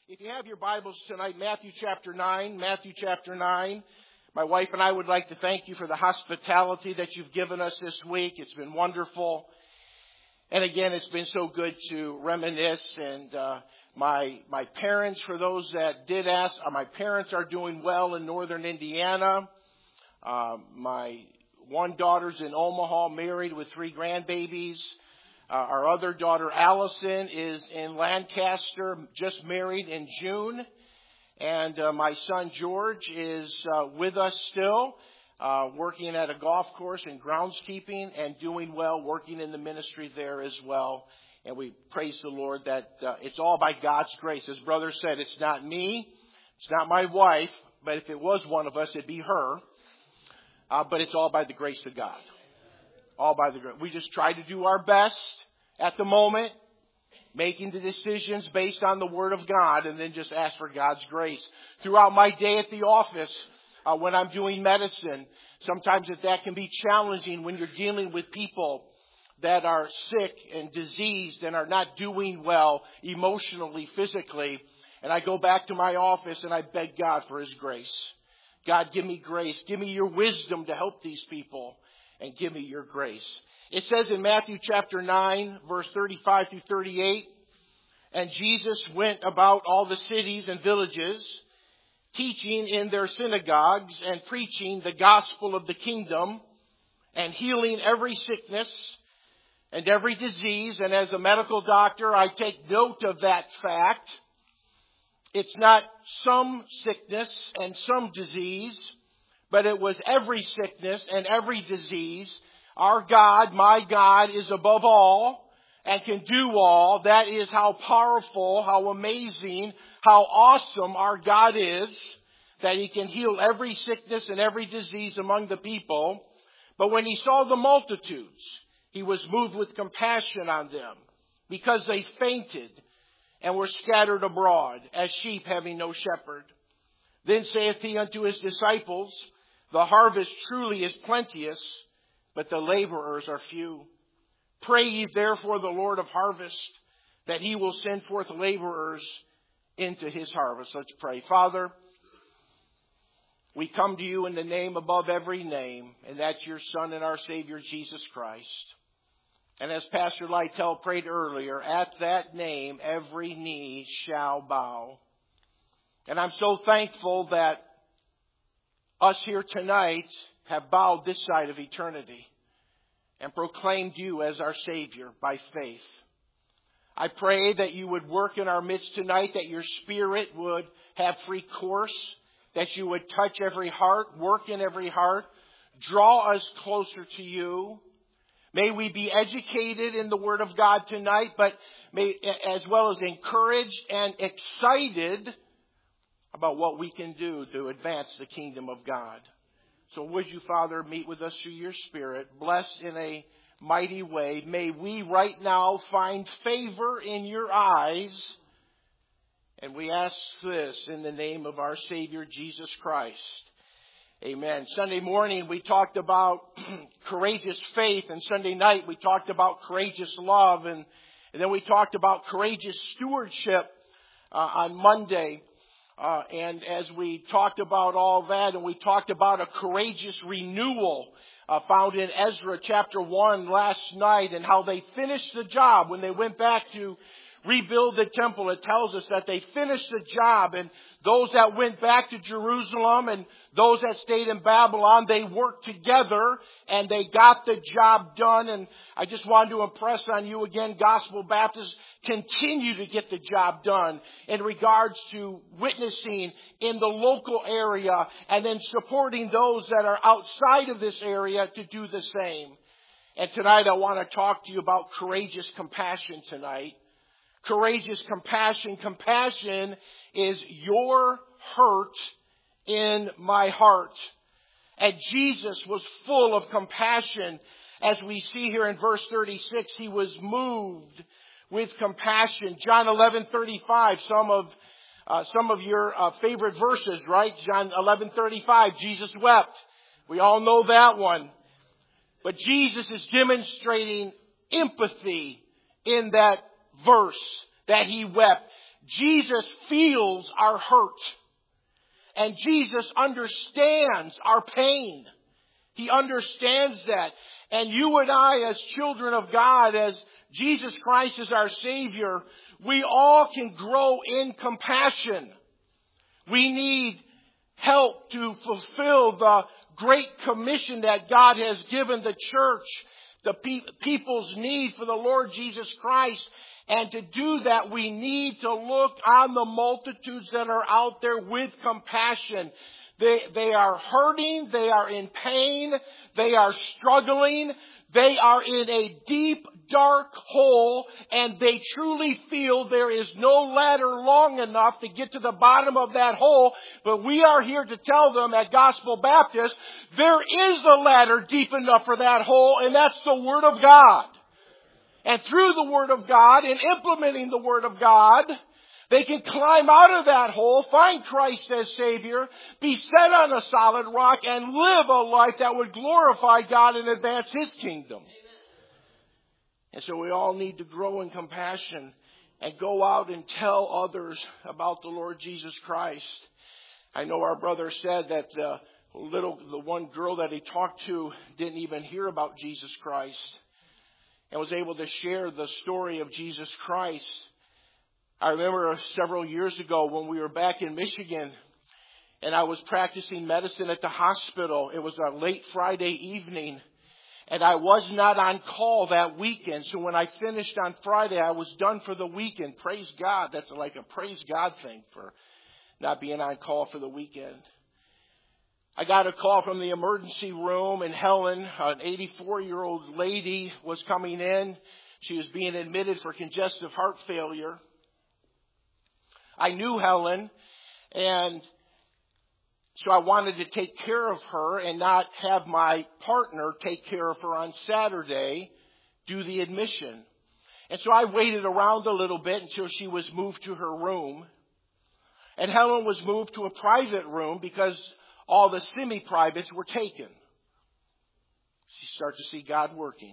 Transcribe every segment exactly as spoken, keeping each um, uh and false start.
If you have your Bibles tonight, Matthew chapter nine, Matthew chapter nine. My wife and I would like to thank you for the hospitality that you've given us this week. It's been wonderful. And again, it's been so good to reminisce. And uh, my my parents, for those that did ask, uh, my parents are doing well in northern Indiana. Uh, my one daughter's in Omaha, married with three grandbabies. Uh, our other daughter, Allison, is in Lancaster, just married in June. And uh, my son, George, is uh, with us still, uh, working at a golf course in groundskeeping and doing well, working in the ministry there as well. And we praise the Lord that uh, it's all by God's grace. As brother said, it's not me, it's not my wife, but if it was one of us, it'd be her. Uh, but it's all by the grace of God. All by the grace. We just try to do our best at the moment, making the decisions based on the Word of God, and then just ask for God's grace. Throughout my day at the office, uh, when I'm doing medicine, sometimes that, that can be challenging when you're dealing with people that are sick and diseased and are not doing well emotionally, physically. And I go back to my office and I beg God for His grace. God, give me grace. Give me your wisdom to help these people. And give me your grace. It says in Matthew chapter nine, verse thirty-five through thirty-eight, and Jesus went about all the cities and villages, teaching in their synagogues and preaching the gospel of the kingdom and healing every sickness and every disease. And as a medical doctor, I take note of that fact. It's not some sickness and some disease, but it was every sickness and every disease. Our God, my God, is above all and can do all. That is how powerful, how amazing, how awesome our God is, that He can heal every sickness and every disease among the people. But when He saw the multitudes, He was moved with compassion on them, because they fainted and were scattered abroad as sheep having no shepherd. Then saith He unto His disciples, the harvest truly is plenteous, but the laborers are few. Pray ye therefore the Lord of harvest, that He will send forth laborers into His harvest. Let's pray. Father, we come to You in the name above every name, and that's Your Son and our Savior, Jesus Christ. And as Pastor Lytle prayed earlier, at that name every knee shall bow. And I'm so thankful that us here tonight have bowed this side of eternity and proclaimed You as our Savior by faith. I pray that You would work in our midst tonight, that Your Spirit would have free course, that You would touch every heart, work in every heart, draw us closer to You. May we be educated in the Word of God tonight, but may, as well as encouraged and excited about what we can do to advance the kingdom of God. So would You, Father, meet with us through Your Spirit, bless in a mighty way. May we right now find favor in Your eyes. And we ask this in the name of our Savior, Jesus Christ. Amen. Sunday morning we talked about courageous faith, and Sunday night we talked about courageous love, and, and then we talked about courageous stewardship uh, on Monday. Uh, and as we talked about all that, and we talked about a courageous renewal uh, found in Ezra chapter one last night, and how they finished the job when they went back to rebuild the temple. It tells us that they finished the job, and those that went back to Jerusalem and those that stayed in Babylon, they worked together and they got the job done. And I just wanted to impress on you again, Gospel Baptists continue to get the job done in regards to witnessing in the local area and then supporting those that are outside of this area to do the same. And tonight I want to talk to you about courageous compassion tonight. Courageous compassion. Compassion is your hurt in my heart. And Jesus was full of compassion. As we see here in verse thirty-six, He was moved with compassion. John eleven thirty-five, some of uh, some of your uh, favorite verses, right? John eleven thirty-five, Jesus wept. We all know that one. But Jesus is demonstrating empathy in that verse that He wept. Jesus feels our hurt. And Jesus understands our pain. He understands that. And you and I, as children of God, as Jesus Christ is our Savior, we all can grow in compassion. We need help to fulfill the Great Commission that God has given the church, the pe- people's need for the Lord Jesus Christ. And to do that, we need to look on the multitudes that are out there with compassion. They, they are hurting. They are in pain. They are struggling. They are in a deep, dark hole, and they truly feel there is no ladder long enough to get to the bottom of that hole. But we are here to tell them at Gospel Baptist, there is a ladder deep enough for that hole, and that's the Word of God. And through the Word of God and implementing the Word of God, they can climb out of that hole, find Christ as Savior, be set on a solid rock, and live a life that would glorify God and advance His kingdom. And so we all need to grow in compassion and go out and tell others about the Lord Jesus Christ. I know our brother said that the little, the one girl that he talked to didn't even hear about Jesus Christ and was able to share the story of Jesus Christ. I remember several years ago when we were back in Michigan and I was practicing medicine at the hospital. It was a late Friday evening and I was not on call that weekend. So when I finished on Friday, I was done for the weekend. Praise God. That's like a praise God thing for not being on call for the weekend. I got a call from the emergency room, and Helen, an eighty-four-year-old lady, was coming in. She was being admitted for congestive heart failure. I knew Helen, and so I wanted to take care of her and not have my partner take care of her on Saturday, do the admission. And so I waited around a little bit until she was moved to her room. And Helen was moved to a private room because all the semi-privates were taken. She started to see God working.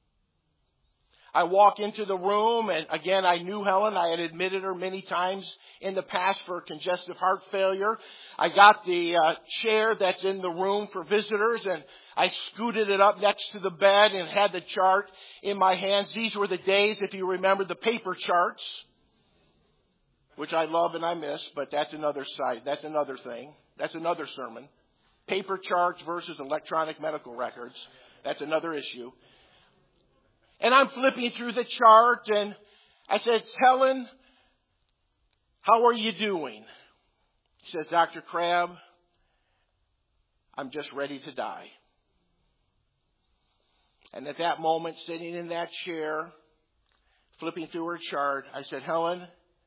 I walk into the room, and again, I knew Helen. I had admitted her many times in the past for congestive heart failure. I got the uh, chair that's in the room for visitors, and I scooted it up next to the bed and had the chart in my hands. These were the days, if you remember, the paper charts, which I love and I miss, but that's another side. That's another thing. That's another sermon. Paper charts versus electronic medical records. That's another issue. And I'm flipping through the chart, and I said, Helen, how are you doing? She says, Doctor Crabb, I'm just ready to die. And at that moment, sitting in that chair, flipping through her chart, I said, Helen,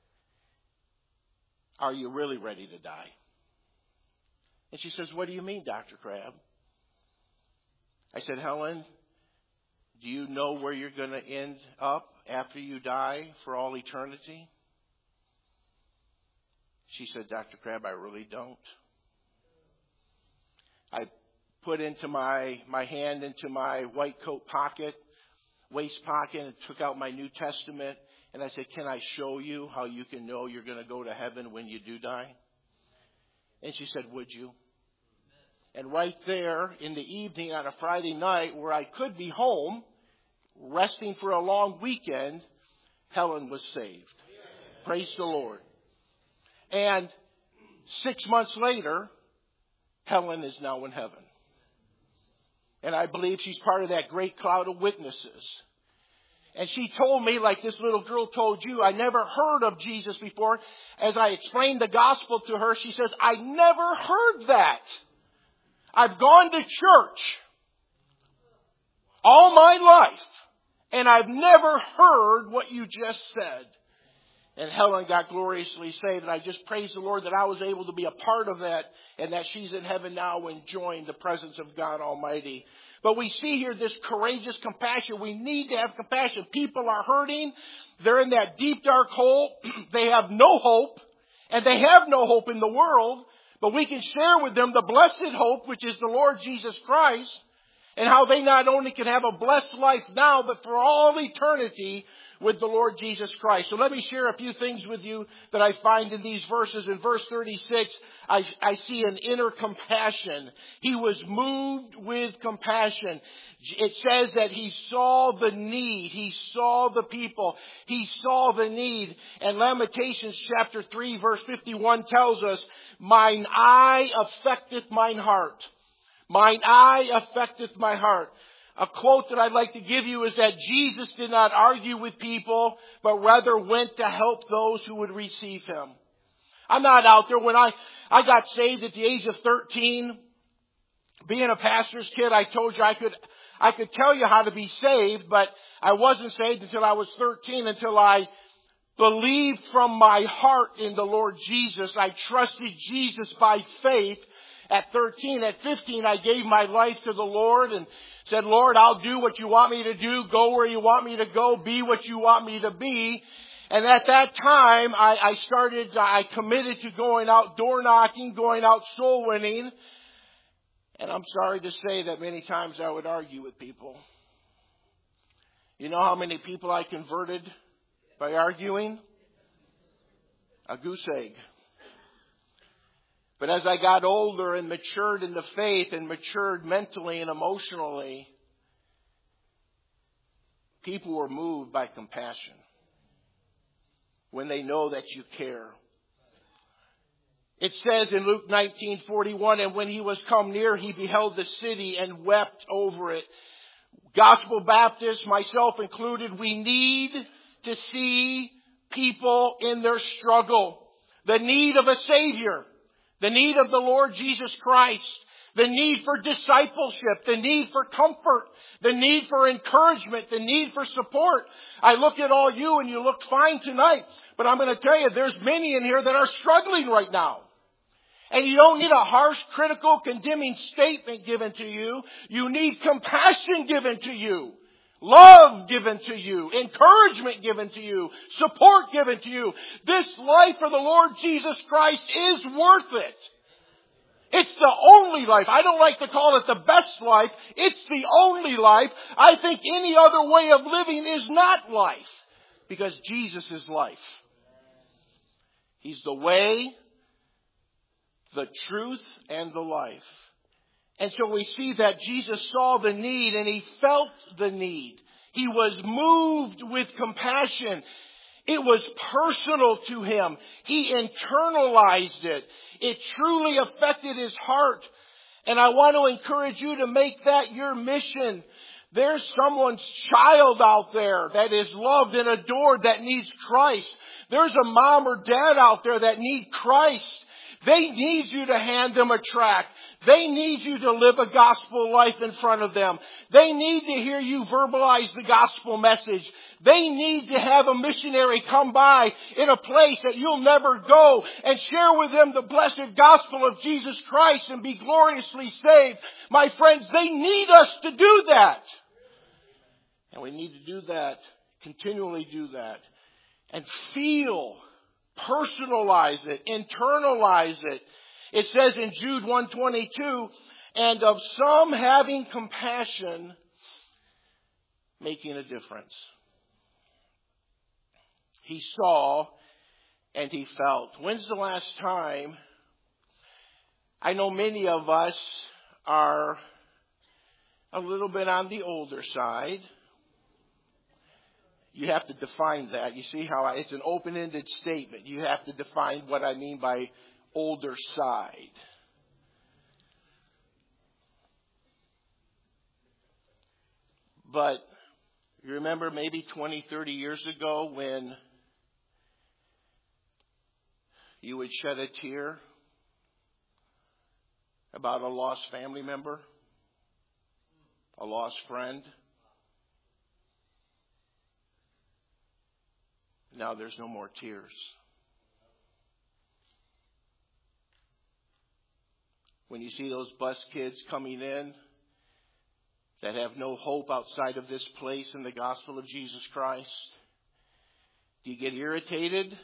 are you really ready to die? And she says, what do you mean, Doctor Crabb? I said, Helen, do you know where you're going to end up after you die for all eternity? She said, Doctor Crabb, I really don't. I put into my, my hand into my white coat pocket, waist pocket, and took out my New Testament. And I said, can I show you how you can know you're going to go to heaven when you do die? And she said, would you? And right there in the evening on a Friday night where I could be home, resting for a long weekend, Helen was saved. Praise the Lord. And six months later, Helen is now in heaven. And I believe she's part of that great cloud of witnesses. And she told me, like this little girl told you, I never heard of Jesus before. As I explained the gospel to her, she says, I never heard that. I've gone to church all my life, and I've never heard what you just said. And Helen got gloriously saved, and I just praise the Lord that I was able to be a part of that, and that she's in heaven now enjoying the presence of God Almighty. But we see here this courageous compassion. We need to have compassion. People are hurting. They're in that deep, dark hole. They have no hope, and they have no hope in the world. But we can share with them the blessed hope, which is the Lord Jesus Christ, and how they not only can have a blessed life now, but for all eternity with the Lord Jesus Christ. So let me share a few things with you that I find in these verses. In verse thirty-six, I, I see an inner compassion. He was moved with compassion. It says that he saw the need. He saw the people. He saw the need. And Lamentations chapter three verse fifty-one tells us, mine eye affecteth mine heart. Mine eye affecteth my heart. A quote that I'd like to give you is that Jesus did not argue with people, but rather went to help those who would receive him. I'm not out there. When I, I got saved at the age of thirteen, being a pastor's kid, I told you I could, I could tell you how to be saved, but I wasn't saved until I was thirteen, until I believed from my heart in the Lord Jesus. I trusted Jesus by faith at thirteen. At fifteen, I gave my life to the Lord and said, Lord, I'll do what you want me to do, go where you want me to go, be what you want me to be. And at that time, I, I started, I committed to going out door knocking, going out soul winning. And I'm sorry to say that many times I would argue with people. You know how many people I converted by arguing? A goose egg. But as I got older and matured in the faith and matured mentally and emotionally, people were moved by compassion when they know that you care. It says in Luke nineteen forty-one, and when he was come near, he beheld the city and wept over it. Gospel Baptists, myself included, we need to see people in their struggle. The need of a Savior. The need of the Lord Jesus Christ. The need for discipleship. The need for comfort. The need for encouragement. The need for support. I look at all you and you look fine tonight. But I'm going to tell you, there's many in here that are struggling right now. And you don't need a harsh, critical, condemning statement given to you. You need compassion given to you. Love given to you. Encouragement given to you. Support given to you. This life for the Lord Jesus Christ is worth it. It's the only life. I don't like to call it the best life. It's the only life. I think any other way of living is not life. Because Jesus is life. He's the way, the truth, and the life. And so we see that Jesus saw the need and he felt the need. He was moved with compassion. It was personal to him. He internalized it. It truly affected his heart. And I want to encourage you to make that your mission. There's someone's child out there that is loved and adored that needs Christ. There's a mom or dad out there that need Christ. They need you to hand them a tract. They need you to live a gospel life in front of them. They need to hear you verbalize the gospel message. They need to have a missionary come by in a place that you'll never go and share with them the blessed gospel of Jesus Christ and be gloriously saved. My friends, they need us to do that. And we need to do that, continually do that, and feel, personalize it, internalize it. It says in Jude one twenty-two, and of some having compassion, making a difference. He saw and he felt. When's the last time? I know many of us are a little bit on the older side. You have to define that. You see how I, it's an open-ended statement. You have to define what I mean by older side. But you remember maybe twenty, thirty years ago when you would shed a tear about a lost family member, a lost friend. Now there's no more tears. When you see those bus kids coming in that have no hope outside of this place in the gospel of Jesus Christ, do you get irritated?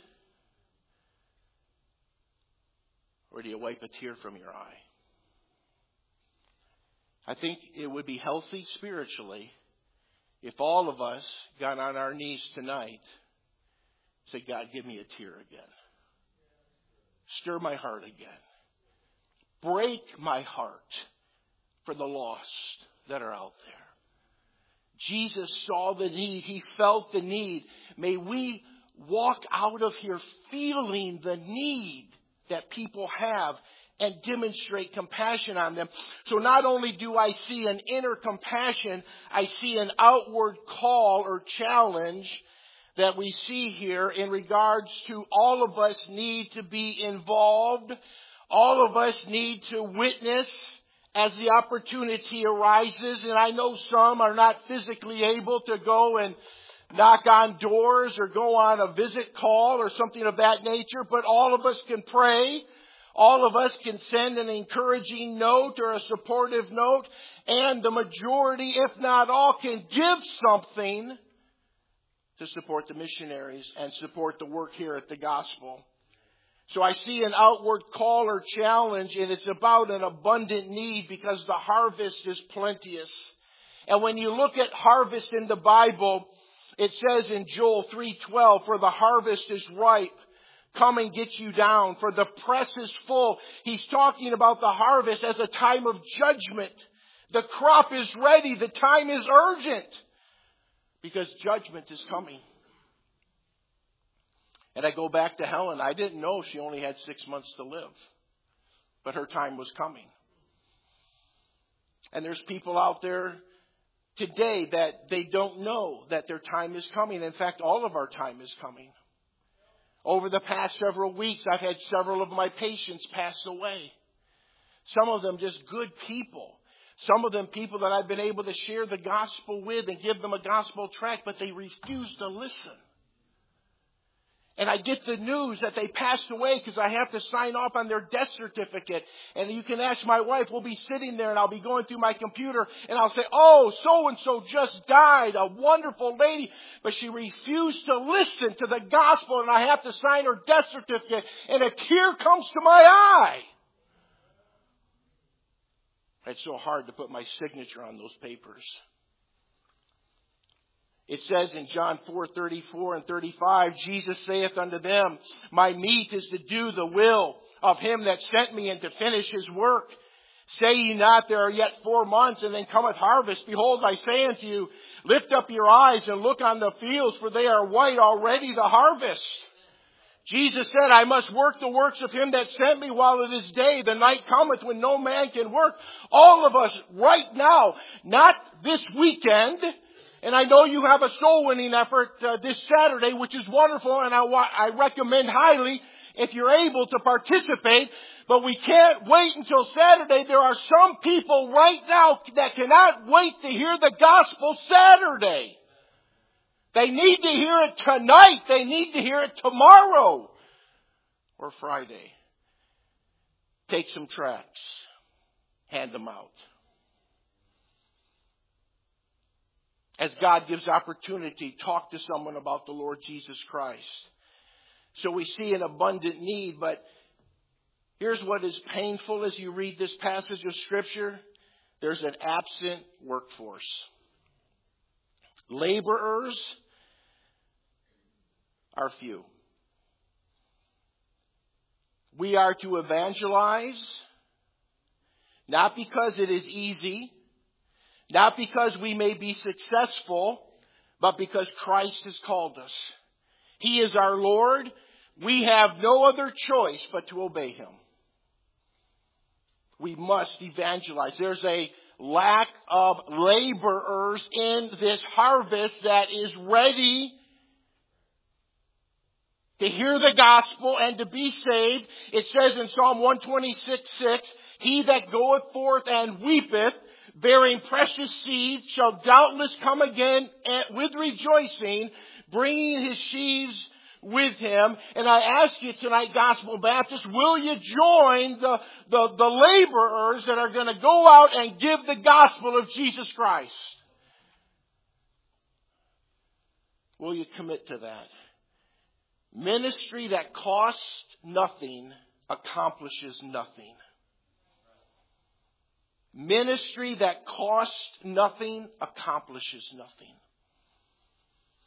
Or do you wipe a tear from your eye? I think it would be healthy spiritually if all of us got on our knees tonight, say, God, give me a tear again. Stir my heart again. Break my heart for the lost that are out there. Jesus saw the need. He felt the need. May we walk out of here feeling the need that people have and demonstrate compassion on them. So not only do I see an inner compassion, I see an outward call or challenge that we see here in regards to all of us need to be involved. All of us need to witness as the opportunity arises. And I know some are not physically able to go and knock on doors or go on a visit call or something of that nature, but all of us can pray. All of us can send an encouraging note or a supportive note, and the majority, if not all, can give something to support the missionaries and support the work here at the gospel. So I see an outward call or challenge, and it's about an abundant need because the harvest is plenteous. And when you look at harvest in the Bible, it says in Joel three twelve, for the harvest is ripe. Come and get you down, for the press is full. He's talking about the harvest as a time of judgment. The crop is ready. The time is urgent because judgment is coming. And I go back to Helen. I didn't know she only had six months to live, but her time was coming. And there's people out there today that they don't know that their time is coming. In fact, all of our time is coming. Over the past several weeks, I've had several of my patients pass away. Some of them just good people. Some of them people that I've been able to share the gospel with and give them a gospel tract, but they refuse to listen. And I get the news that they passed away because I have to sign off on their death certificate. And you can ask my wife, we'll be sitting there and I'll be going through my computer and I'll say, oh, so-and-so just died, a wonderful lady. But she refused to listen to the gospel and I have to sign her death certificate and a tear comes to my eye. It's so hard to put my signature on those papers. It says in John four thirty-four and thirty-five, Jesus saith unto them, my meat is to do the will of him that sent me and to finish his work. Say ye not, there are yet four months, and then cometh harvest. Behold, I say unto you, lift up your eyes and look on the fields, for they are white already the harvest. Jesus said, I must work the works of him that sent me while it is day. The night cometh when no man can work. All of us right now, not this weekend. And I know you have a soul winning effort uh, this Saturday, which is wonderful, and I, wa- I recommend highly if you're able to participate. But we can't wait until Saturday. There are some people right now that cannot wait to hear the gospel Saturday. They need to hear it tonight. They need to hear it tomorrow or Friday. Take some tracts. Hand them out. As God gives opportunity, talk to someone about the Lord Jesus Christ. So we see an abundant need, but here's what is painful as you read this passage of Scripture. There's an absent workforce. Laborers are few. We are to evangelize, not because it is easy, not because we may be successful, but because Christ has called us. He is our Lord. We have no other choice but to obey Him. We must evangelize. There's a lack of laborers in this harvest that is ready to hear the gospel and to be saved. It says in Psalm one twenty-six six, he that goeth forth and weepeth, bearing precious seed, shall doubtless come again with rejoicing, bringing his sheaves with him. And I ask you tonight, Gospel Baptist, will you join the, the, the laborers that are going to go out and give the gospel of Jesus Christ? Will you commit to that? Ministry that costs nothing accomplishes nothing. Ministry that costs nothing accomplishes nothing.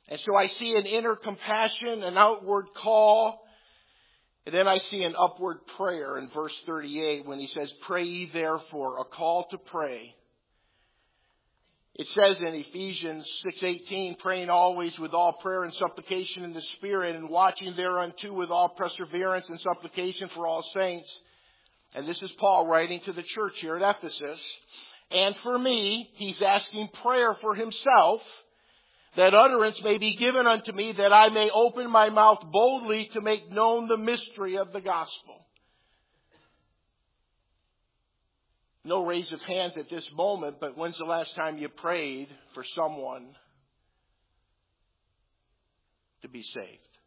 And so I see an inner compassion, an outward call. And then I see an upward prayer in verse thirty-eight when he says, pray ye therefore, a call to pray. It says in Ephesians six eighteen, praying always with all prayer and supplication in the Spirit, and watching thereunto with all perseverance and supplication for all saints. And this is Paul writing to the church here at Ephesus. And for me, he's asking prayer for himself, that utterance may be given unto me, that I may open my mouth boldly to make known the mystery of the gospel. No raise of hands at this moment, but when's the last time you prayed for someone to be saved?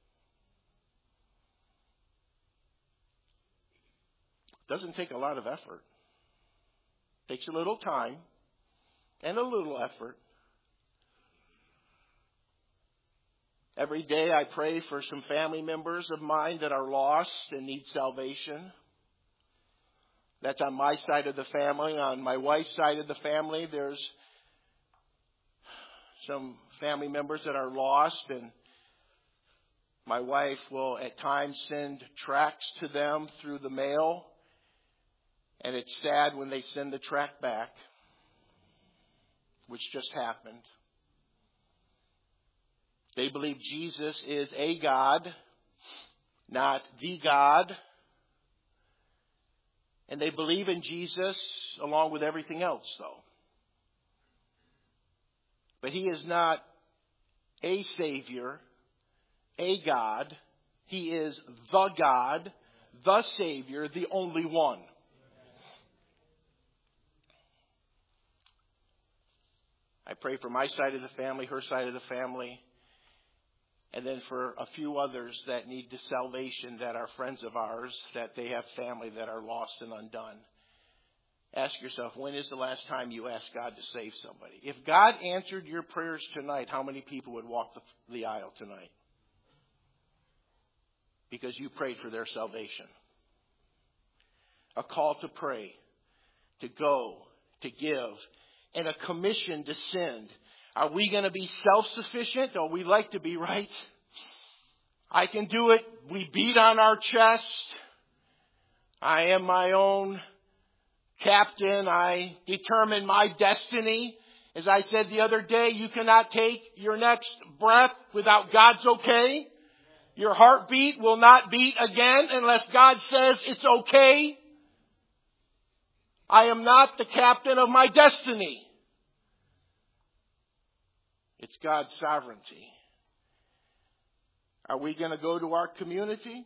It doesn't take a lot of effort. It takes a little time and a little effort. Every day I pray for some family members of mine that are lost and need salvation. That's on my side of the family. On my wife's side of the family, there's some family members that are lost, and my wife will at times send tracts to them through the mail, and it's sad when they send the tract back, which just happened. They believe Jesus is a God, not the God. And they believe in Jesus along with everything else, though. But he is not a Savior, a God. He is the God, the Savior, the only one. I pray for my side of the family, her side of the family, and then for a few others that need the salvation, that are friends of ours, that they have family that are lost and undone. Ask yourself, when is the last time you asked God to save somebody? If God answered your prayers tonight, how many people would walk the, the aisle tonight? Because you prayed for their salvation. A call to pray, to go, to give, and a commission to send. Are we going to be self-sufficient? Oh, we like to be, right? I can do it. We beat on our chest. I am my own captain. I determine my destiny. As I said the other day, you cannot take your next breath without God's okay. Your heartbeat will not beat again unless God says it's okay. I am not the captain of my destiny. It's God's sovereignty. Are we going to go to our community?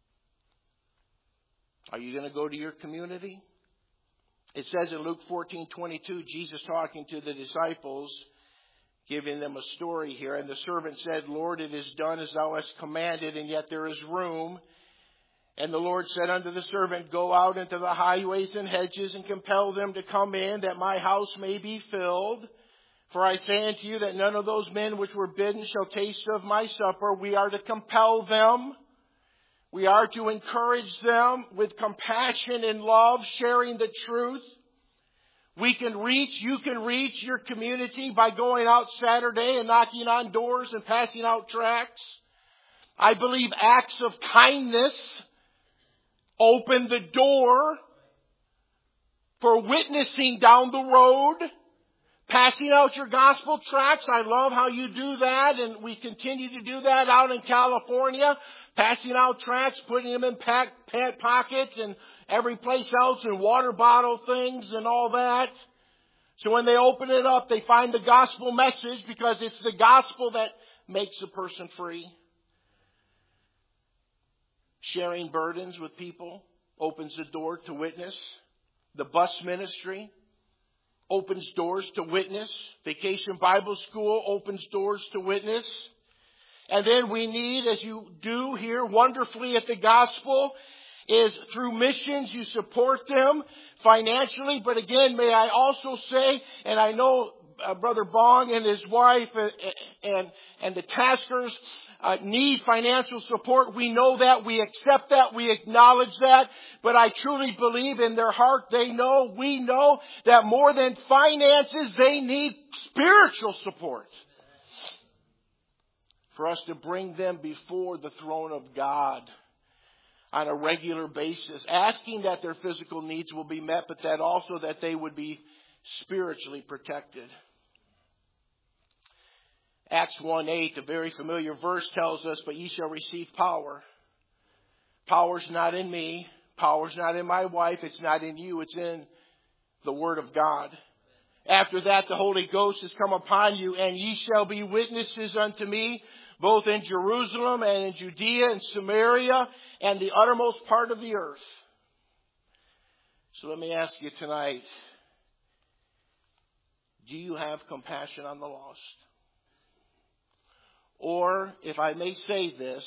Are you going to go to your community? It says in Luke fourteen twenty-two, Jesus talking to the disciples, giving them a story here. And the servant said, Lord, it is done as thou hast commanded, and yet there is room. And the Lord said unto the servant, go out into the highways and hedges and compel them to come in, that my house may be filled. For I say unto you that none of those men which were bidden shall taste of my supper. We are to compel them. We are to encourage them with compassion and love, sharing the truth. We can reach, you can reach your community by going out Saturday and knocking on doors and passing out tracts. I believe acts of kindness open the door for witnessing down the road. Passing out your gospel tracts. I love how you do that, and we continue to do that out in California. Passing out tracts, putting them in pack, pant pockets and every place else, and water bottle things and all that. So when they open it up, they find the gospel message, because it's the gospel that makes a person free. Sharing burdens with people opens the door to witness. The bus ministry opens doors to witness. Vacation Bible School opens doors to witness. And then we need, as you do here wonderfully at the gospel, is through missions you support them financially. But again, may I also say, and I know uh, Brother Bong and his wife and and, and the Taskers uh, need financial support. We know that. We accept that. We acknowledge that. But I truly believe in their heart they know, we know, that more than finances, they need spiritual support. for us to bring them before the throne of God on a regular basis, asking that their physical needs will be met, but that also that they would be spiritually protected. Acts one eight, a very familiar verse, tells us, but ye shall receive power. Power's not in me. Power's not in my wife. It's not in you. It's in the Word of God. After that, the Holy Ghost has come upon you, and ye shall be witnesses unto me, both in Jerusalem and in Judea and Samaria and the uttermost part of the earth. So let me ask you tonight, do you have compassion on the lost? Or, if I may say this,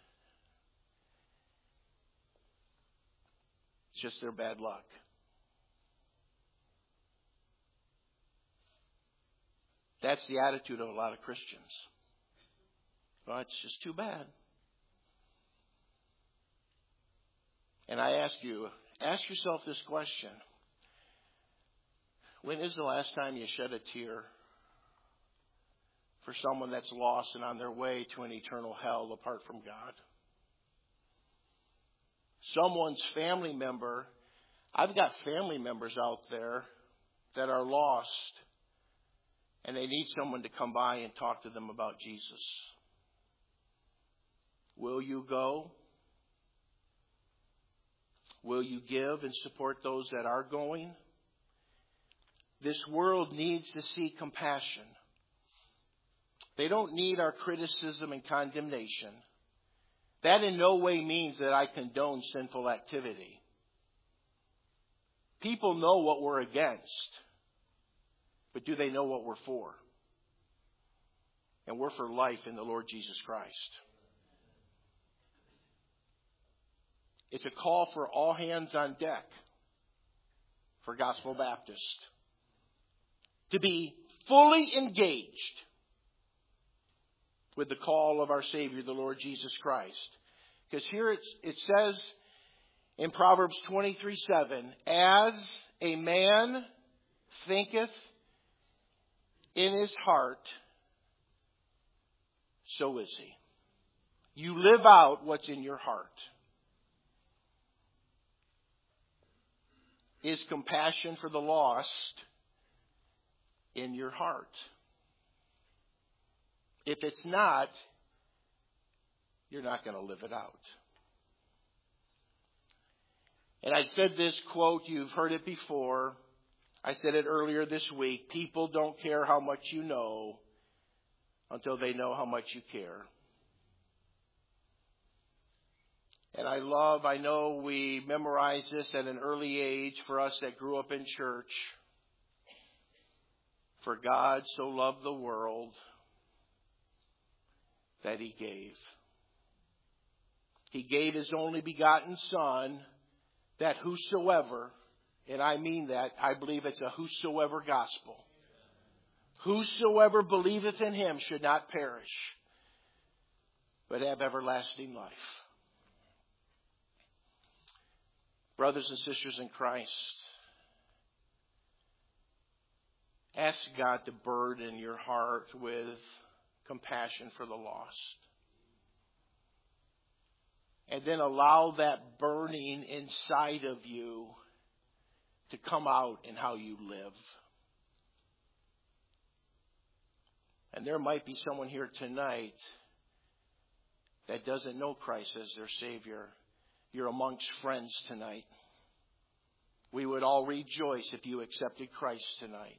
it's just their bad luck. That's the attitude of a lot of Christians. Well, it's just too bad. And I ask you, ask yourself this question. When is the last time you shed a tear for someone that's lost and on their way to an eternal hell apart from God? Someone's family member. I've got family members out there that are lost, and they need someone to come by and talk to them about Jesus. Will you go? Will you give and support those that are going? This world needs to see compassion. They don't need our criticism and condemnation. That in no way means that I condone sinful activity. People know what we're against, but do they know what we're for? And we're for life in the Lord Jesus Christ. It's a call for all hands on deck for Gospel Baptist to be fully engaged with the call of our Savior, the Lord Jesus Christ. Because here it's, it says in Proverbs twenty-three seven, as a man thinketh in his heart, so is he. You live out what's in your heart. Is compassion for the lost in your heart? If it's not, you're not going to live it out. And I said this quote, you've heard it before. I said it earlier this week. People don't care how much you know until they know how much you care. And I love, I know we memorized this at an early age for us that grew up in church. For God so loved the world that He gave. He gave His only begotten Son, that whosoever, and I mean that, I believe it's a whosoever gospel. Whosoever believeth in Him should not perish, but have everlasting life. Brothers and sisters in Christ, ask God to burden your heart with compassion for the lost. And then allow that burning inside of you to come out in how you live. And there might be someone here tonight that doesn't know Christ as their Savior. You're amongst friends tonight. We would all rejoice if you accepted Christ tonight.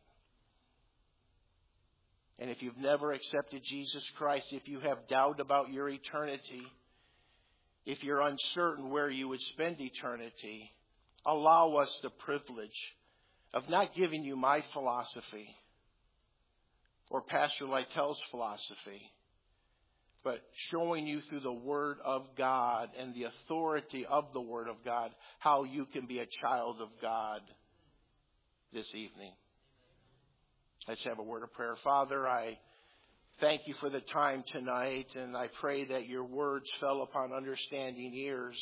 And if you've never accepted Jesus Christ, if you have doubt about your eternity, if you're uncertain where you would spend eternity, allow us the privilege of not giving you my philosophy or Pastor Lytell's philosophy, but showing you through the Word of God and the authority of the Word of God how you can be a child of God this evening. Let's have a word of prayer. Father, I thank you for the time tonight, and I pray that your words fell upon understanding ears.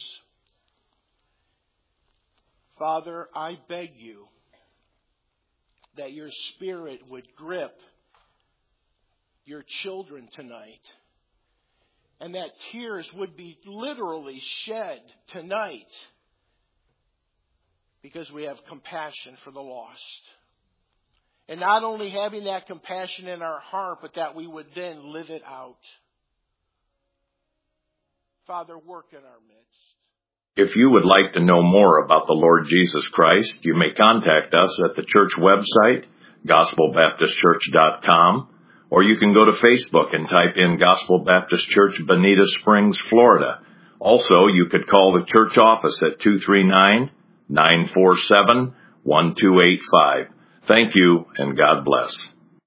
Father, I beg you that your Spirit would grip your children tonight and that tears would be literally shed tonight because we have compassion for the lost. And not only having that compassion in our heart, but that we would then live it out. Father, work in our midst. If you would like to know more about the Lord Jesus Christ, you may contact us at the church website, gospel baptist church dot com, or you can go to Facebook and type in Gospel Baptist Church, Bonita Springs, Florida. Also, you could call the church office at two three nine, nine four seven, one two eight five. Thank you, and God bless.